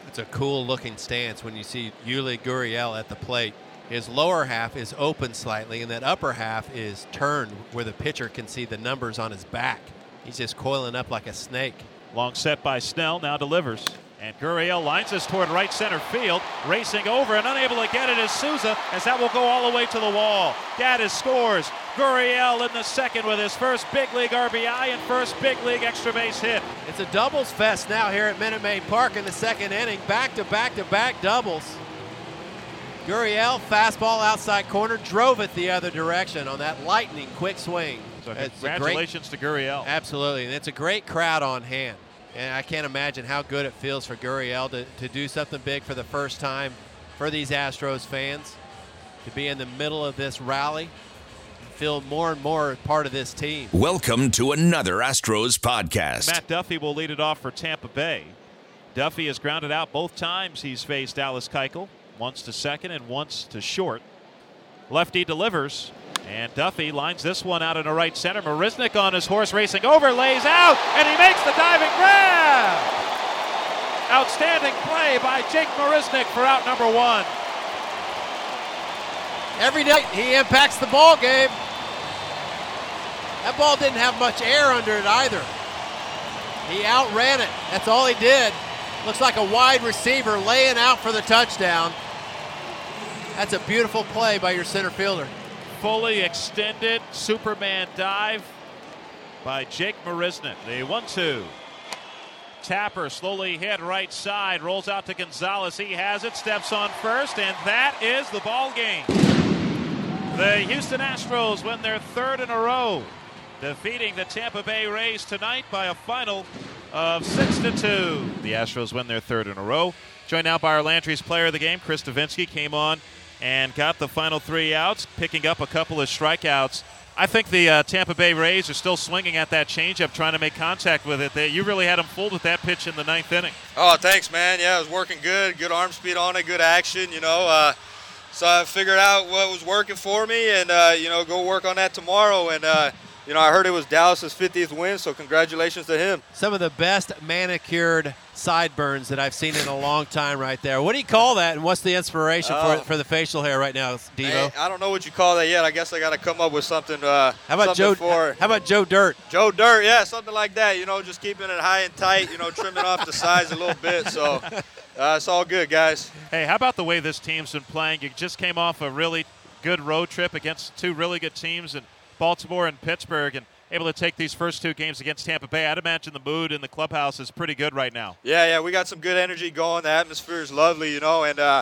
It's a cool-looking stance when you see Yuli Gurriel at the plate. His lower half is open slightly, and that upper half is turned where the pitcher can see the numbers on his back. He's just coiling up like a snake. Long set by Snell, now delivers. And Gurriel lines us toward right center field. Racing over and unable to get it is Souza, as that will go all the way to the wall. Gaddis scores. Gurriel in the second with his first big league RBI and first big league extra base hit. It's a doubles fest now here at Minute Maid Park in the second inning. Back-to-back-to-back doubles. Gurriel, fastball outside corner, drove it the other direction on that lightning quick swing. So congratulations to Gurriel. Absolutely, and it's a great crowd on hand. And I can't imagine how good it feels for Gurriel to do something big for the first time for these Astros fans, to be in the middle of this rally, feel more and more part of this team. Welcome to another Astros podcast. Matt Duffy will lead it off for Tampa Bay. Duffy has grounded out both times he's faced Dallas Keuchel, once to second and once to short. Lefty delivers. And Duffy lines this one out into right center. Marisnick on his horse racing over, lays out, and he makes the diving grab. Outstanding play by Jake Marisnick for out number one. Every night he impacts the ball game. That ball didn't have much air under it either. He outran it. That's all he did. Looks like a wide receiver laying out for the touchdown. That's a beautiful play by your center fielder. Fully extended Superman dive by Jake Marisnick. The 1-2. Tapper slowly hit right side, rolls out to Gonzalez. He has it, steps on first, and that is the ball game. The Houston Astros win their third in a row, defeating the Tampa Bay Rays tonight by a final of 6-2. The Astros win their third in a row. Joined now by our Landry's player of the game, Chris Davinsky, came on and got the final 3 outs, picking up a couple of strikeouts. I think the Tampa Bay Rays are still swinging at that changeup, trying to make contact with it. You really had them fooled with that pitch in the 9th inning. Oh, thanks, man. Yeah, it was working good. Good arm speed on it, good action, So I figured out what was working for me and, go work on that tomorrow. And, I heard it was Dallas's 50th win, so congratulations to him. Some of the best manicured sideburns that I've seen in a long time right there. What do you call that, and what's the inspiration for the facial hair right now, Devo? Hey, I don't know what you call that yet. I guess I got to come up with something. How about Joe Dirt? Joe Dirt, yeah, something like that. Just keeping it high and tight, trimming off the sides a little bit. So it's all good, guys. Hey, how about the way this team's been playing? You just came off a really good road trip against two really good teams in Baltimore and Pittsburgh, and able to take these first 2 games against Tampa Bay. I'd imagine the mood in the clubhouse is pretty good right now. Yeah, we got some good energy going. The atmosphere is lovely, and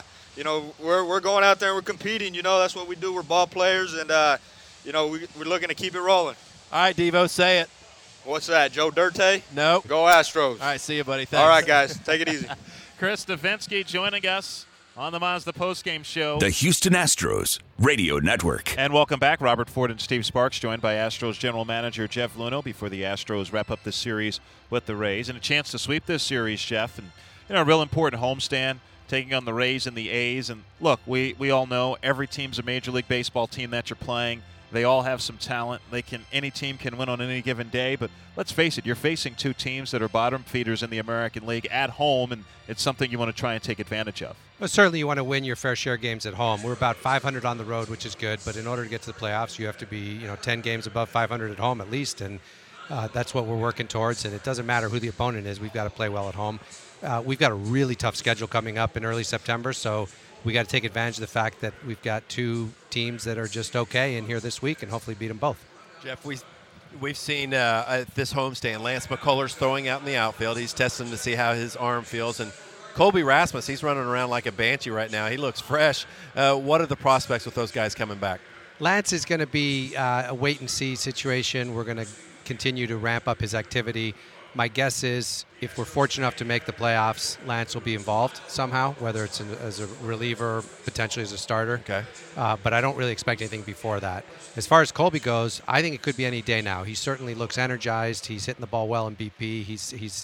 we're going out there and we're competing. That's what we do. We're ball players, and we're looking to keep it rolling. All right, Devo, say it. What's that, Joe Dirte? No. Go Astros. All right, see you, buddy. Thanks. All right, guys, take it easy. Chris Davinsky joining us on the Mazda postgame show. The Houston Astros Radio Network. And welcome back. Robert Ford and Steve Sparks joined by Astros general manager Jeff Luhnow before the Astros wrap up this series with the Rays. And a chance to sweep this series, Jeff. And, a real important homestand, taking on the Rays and the A's. And, look, we all know every team's a Major League Baseball team that you're playing. They all have some talent. Any team can win on any given day. But let's face it, you're facing 2 teams that are bottom feeders in the American League at home, and it's something you want to try and take advantage of. Well, certainly you want to win your fair share of games at home. We're about 500 on the road, which is good. But in order to get to the playoffs, you have to be 10 games above 500 at home at least. And that's what we're working towards. And it doesn't matter who the opponent is. We've got to play well at home. We've got a really tough schedule coming up in early September. So we got to take advantage of the fact that we've got 2 teams that are just okay in here this week and hopefully beat them both. Jeff, we've seen at this homestand, Lance McCullers throwing out in the outfield. He's testing to see how his arm feels. And Colby Rasmus, he's running around like a banshee right now. He looks fresh. What are the prospects with those guys coming back? Lance is going to be a wait-and-see situation. We're going to continue to ramp up his activity. My guess is if we're fortunate enough to make the playoffs, Lance will be involved somehow, whether it's as a reliever, potentially as a starter. Okay. But I don't really expect anything before that. As far as Colby goes, I think it could be any day now. He certainly looks energized. He's hitting the ball well in BP. He's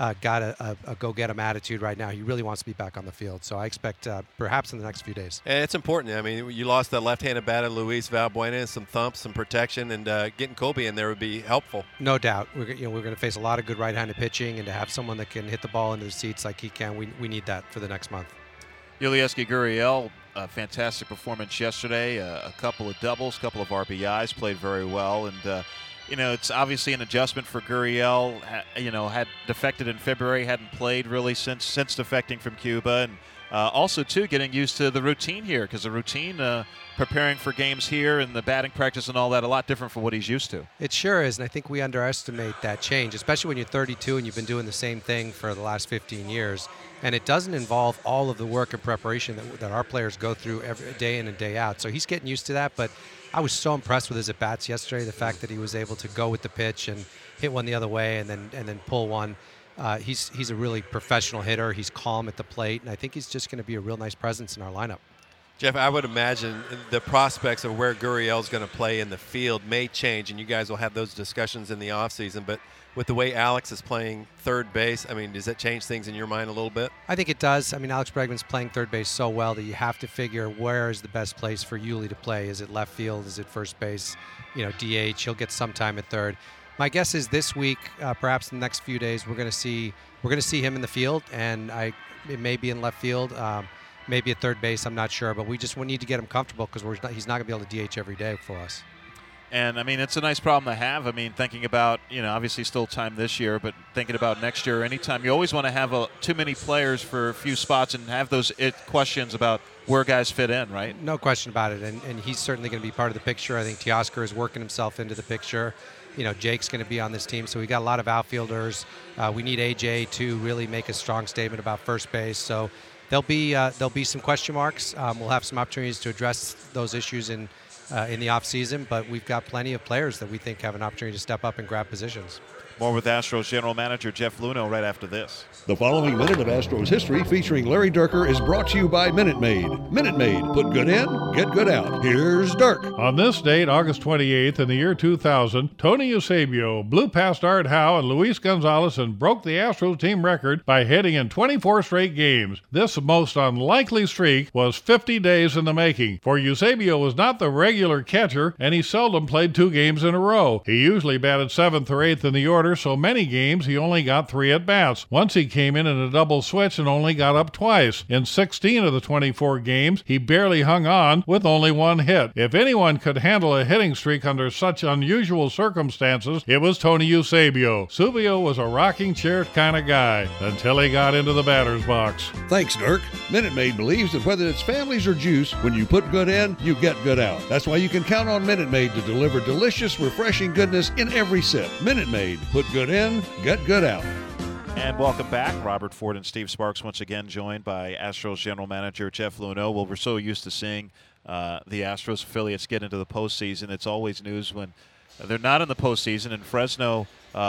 got a go-get-'em attitude right now. He really wants to be back on the field. So I expect perhaps in the next few days. And it's important. I mean, you lost that left-handed batter, Luis Valbuena, some thumps, some protection, and getting Colby in there would be helpful. No doubt. We're going to face a lot of good right-handed pitching, and to have someone that can hit the ball into the seats like he can, we need that for the next month. Yulieski Gurriel, a fantastic performance yesterday. A couple of doubles, a couple of RBIs, played very well, and it's obviously an adjustment for Gurriel. Had defected in February, hadn't played really since defecting from Cuba, and also too getting used to the routine here, because the routine preparing for games here and the batting practice and all that, a lot different from what he's used to. It sure is, and I think we underestimate that change, especially when you're 32 and you've been doing the same thing for the last 15 years. And it doesn't involve all of the work and preparation that our players go through every day in and day out. So he's getting used to that, but I was so impressed with his at-bats yesterday, the fact that he was able to go with the pitch and hit one the other way and then pull one. He's a really professional hitter. He's calm at the plate, and I think he's just going to be a real nice presence in our lineup. Jeff, I would imagine the prospects of where Gurriel's going to play in the field may change, and you guys will have those discussions in the offseason. But with the way Alex is playing third base, I mean, does that change things in your mind a little bit? I think it does. I mean, Alex Bregman's playing third base so well that you have to figure where is the best place for Yuli to play. Is it left field? Is it first base? DH. He'll get some time at third. My guess is this week, perhaps in the next few days, we're going to see him in the field, and it may be in left field. Maybe at third base, I'm not sure, but we need to get him comfortable because he's not going to be able to DH every day for us. And, I mean, it's a nice problem to have. I mean, thinking about, obviously still time this year, but thinking about next year, anytime, you always want to have too many players for a few spots and have those questions about where guys fit in, right? No question about it, and he's certainly going to be part of the picture. I think Teoscar is working himself into the picture. Jake's going to be on this team, so we got a lot of outfielders. We need AJ to really make a strong statement about first base, so there'll be some question marks. We'll have some opportunities to address those issues in the offseason, but we've got plenty of players that we think have an opportunity to step up and grab positions. More with Astros General Manager Jeff Luhnow right after this. The following minute of Astros history featuring Larry Dierker is brought to you by Minute Maid. Minute Maid, put good in, get good out. Here's Dirk. On this date, August 28th, in the year 2000, Tony Eusebio blew past Art Howe and Luis Gonzalez and broke the Astros team record by hitting in 24 straight games. This most unlikely streak was 50 days in the making, for Eusebio was not the regular catcher, and he seldom played 2 games in a row. He usually batted 7th or 8th in the order, so many games he only got 3 at-bats. Once he came in a double switch and only got up twice. In 16 of the 24 games, he barely hung on with only 1 hit. If anyone could handle a hitting streak under such unusual circumstances, it was Tony Eusebio. Eusebio was a rocking chair kind of guy until he got into the batter's box. Thanks, Dirk. Minute Maid believes that whether it's families or juice, when you put good in, you get good out. That's why you can count on Minute Maid to deliver delicious, refreshing goodness in every sip. Minute Maid, put good in, get good out. And welcome back. Robert Ford and Steve Sparks once again joined by Astros General Manager Jeff Luhnow. Well, we're so used to seeing the Astros affiliates get into the postseason. It's always news when they're not in the postseason. And Fresno,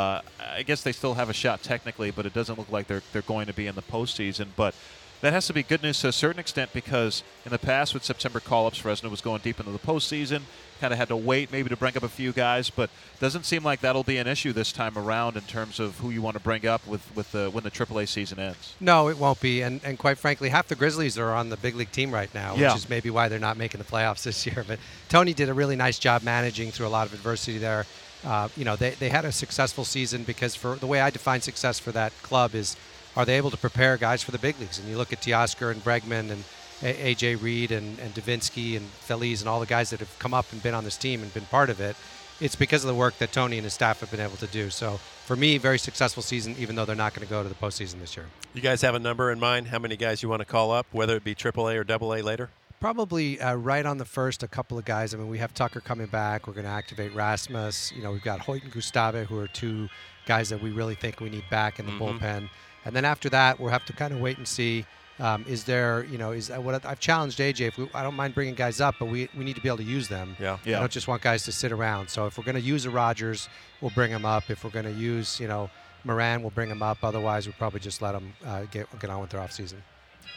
I guess they still have a shot technically, but it doesn't look like they're going to be in the postseason. But that has to be good news to a certain extent, because in the past with September call-ups, Fresno was going deep into the postseason, kind of had to wait maybe to bring up a few guys, but doesn't seem like that'll be an issue this time around in terms of who you want to bring up when the AAA season ends. No, it won't be, and quite frankly, half the Grizzlies are on the big league team right now, which is maybe why they're not making the playoffs this year. But Tony did a really nice job managing through a lot of adversity there. They had a successful season because, for the way I define success for that club, is are they able to prepare guys for the big leagues? And you look at Teoscar and Bregman and A.J. Reed and Davinsky and Feliz and all the guys that have come up and been on this team and been part of it. It's because of the work that Tony and his staff have been able to do. So for me, very successful season, even though they're not going to go to the postseason this year. You guys have a number in mind, how many guys you want to call up, whether it be AAA or AA later? Probably right on the first, a couple of guys. I mean, we have Tucker coming back. We're going to activate Rasmus. We've got Hoyt and Gustave, who are 2 guys that we really think we need back in the bullpen. And then after that, we'll have to kind of wait and see. Is there, what I've challenged AJ. I don't mind bringing guys up, but we need to be able to use them. Yeah. I don't just want guys to sit around. So if we're going to use a Rogers, we'll bring him up. If we're going to use, Moran, we'll bring him up. Otherwise, we'll probably just let them get on with their offseason.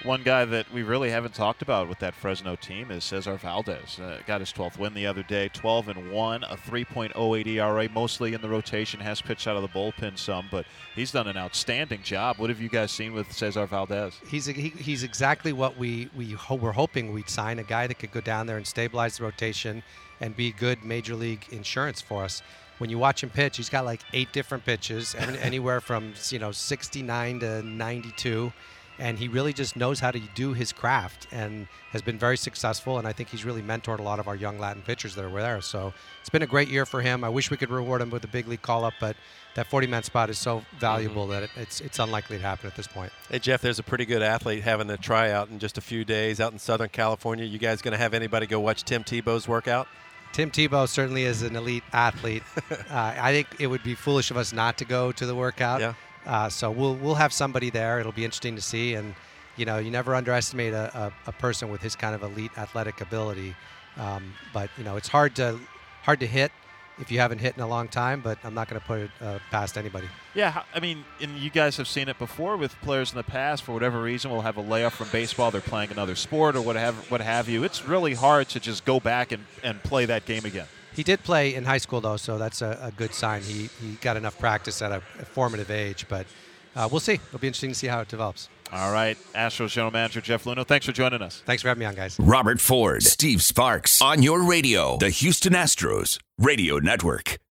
One guy that we really haven't talked about with that Fresno team is Cesar Valdez. Got his 12th win the other day, 12-1, a 3.08 ERA, mostly in the rotation, has pitched out of the bullpen some, but he's done an outstanding job. What have you guys seen with Cesar Valdez? He's exactly what we're hoping we'd sign, a guy that could go down there and stabilize the rotation and be good major league insurance for us. When you watch him pitch, he's got like 8 different pitches, anywhere from 69 to 92. And he really just knows how to do his craft and has been very successful. And I think he's really mentored a lot of our young Latin pitchers that are there. So it's been a great year for him. I wish we could reward him with a big league call-up, but that 40-man spot is so valuable that it's unlikely to happen at this point. Hey, Jeff, there's a pretty good athlete having a tryout in just a few days out in Southern California. You guys going to have anybody go watch Tim Tebow's workout? Tim Tebow certainly is an elite athlete. I think it would be foolish of us not to go to the workout. Yeah. So we'll have somebody there. It'll be interesting to see, and you never underestimate a person with his kind of elite athletic ability. But it's hard to hit if you haven't hit in a long time. But I'm not going to put it past anybody. Yeah, I mean, and you guys have seen it before with players in the past. For whatever reason, will have a layoff from baseball. They're playing another sport or what have you. It's really hard to just go back and play that game again. He did play in high school, though, so that's a good sign. He got enough practice at a formative age, but we'll see. It'll be interesting to see how it develops. All right, Astros General Manager Jeff Luhnow, thanks for joining us. Thanks for having me on, guys. Robert Ford, Steve Sparks, on your radio, the Houston Astros Radio Network.